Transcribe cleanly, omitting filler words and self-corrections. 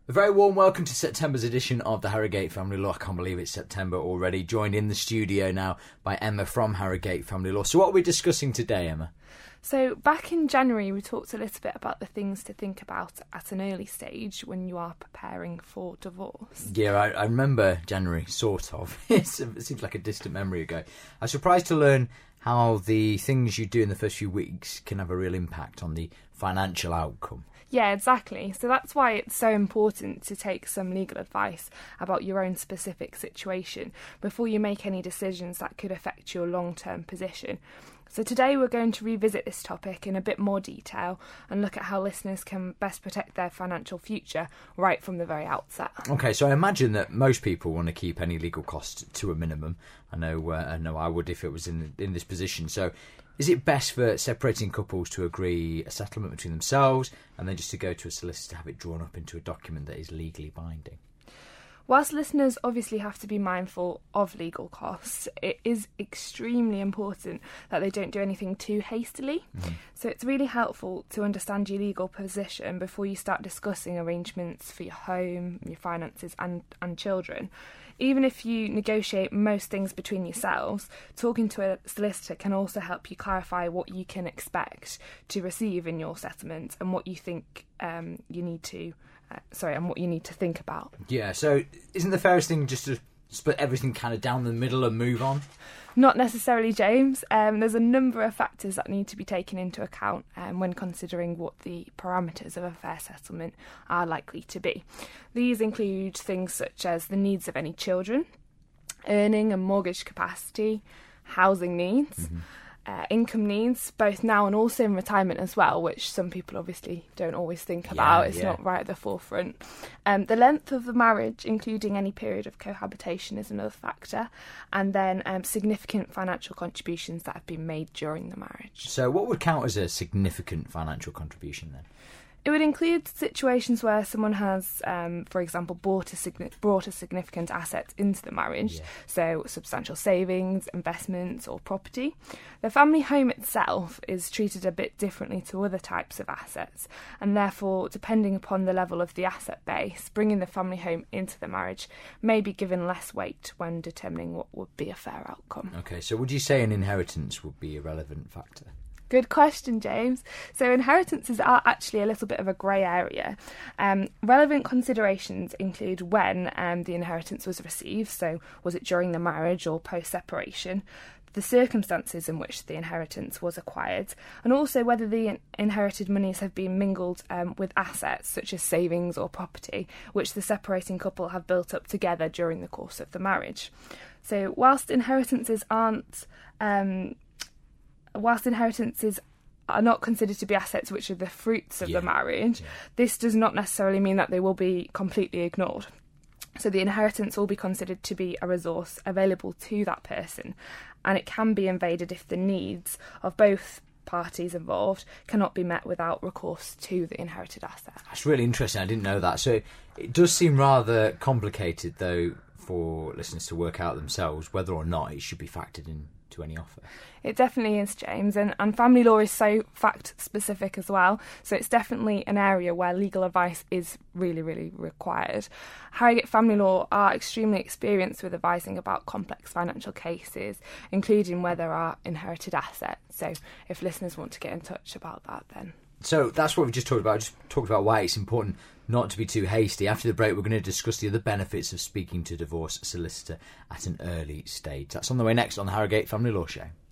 A very warm welcome to September's edition of the Harrogate Family Law. I can't believe it's September already. Joined in the studio now by Emma from Harrogate Family Law. So what are we discussing today, Emma? So back in January, we talked a little bit about the things to think about at an early stage when you are preparing for divorce. Yeah, I remember January, sort of. It seems like a distant memory ago. I was surprised to learn how the things you do in the first few weeks can have a real impact on the financial outcome. Yeah, exactly. So that's why it's so important to take some legal advice about your own specific situation before you make any decisions that could affect your long-term position. So today we're going to revisit this topic in a bit more detail and look at how listeners can best protect their financial future right from the very outset. Okay, so I imagine that most people want to keep any legal costs to a minimum. I know I would if it was in this position. So is it best for separating couples to agree a settlement between themselves and then just to go to a solicitor to have it drawn up into a document that is legally binding? Whilst listeners obviously have to be mindful of legal costs, it is extremely important that they don't do anything too hastily. So it's really helpful to understand your legal position before you start discussing arrangements for your home, your finances and children. Even if you negotiate most things between yourselves, talking to a solicitor can also help you clarify what you can expect to receive in your settlement and what you think you need to think about. Yeah, so isn't the fairest thing just to split everything kind of down the middle and move on? Not necessarily, James. There's a number of factors that need to be taken into account when considering what the parameters of a fair settlement are likely to be. These include things such as the needs of any children, earning and mortgage capacity, housing needs, income needs, both now and also in retirement as well, which some people obviously don't always think about. It's not right at the forefront. The length of the marriage, including any period of cohabitation, is another factor. And then significant financial contributions that have been made during the marriage. So what would count as a significant financial contribution then? It would include situations where someone has, for example, brought a significant asset into the marriage, so substantial savings, investments or property. The family home itself is treated a bit differently to other types of assets, and therefore, depending upon the level of the asset base, bringing the family home into the marriage may be given less weight when determining what would be a fair outcome. Okay, so would you say an inheritance would be a relevant factor? Good question, James. So inheritances are actually a little bit of a grey area. Relevant considerations include when the inheritance was received, so was it during the marriage or post-separation, the circumstances in which the inheritance was acquired, and also whether the inherited monies have been mingled with assets such as savings or property, which the separating couple have built up together during the course of the marriage. So whilst inheritances are not considered to be assets which are the fruits of the marriage, this does not necessarily mean that they will be completely ignored. So the inheritance will be considered to be a resource available to that person, and it can be invaded if the needs of both parties involved cannot be met without recourse to the inherited asset. That's really interesting. I didn't know that. So it does seem rather complicated, though, for listeners to work out themselves whether or not it should be factored in to any offer. It definitely is, James, and family law is so fact-specific as well, so it's definitely an area where legal advice is really, really required. Harrogate Family Law are extremely experienced with advising about complex financial cases, including where there are inherited assets, so if listeners want to get in touch about that, then... So that's what we just talked about. Just talked about why it's important not to be too hasty. After the break, we're going to discuss the other benefits of speaking to a divorce solicitor at an early stage. That's on the way next on the Harrogate Family Law Show.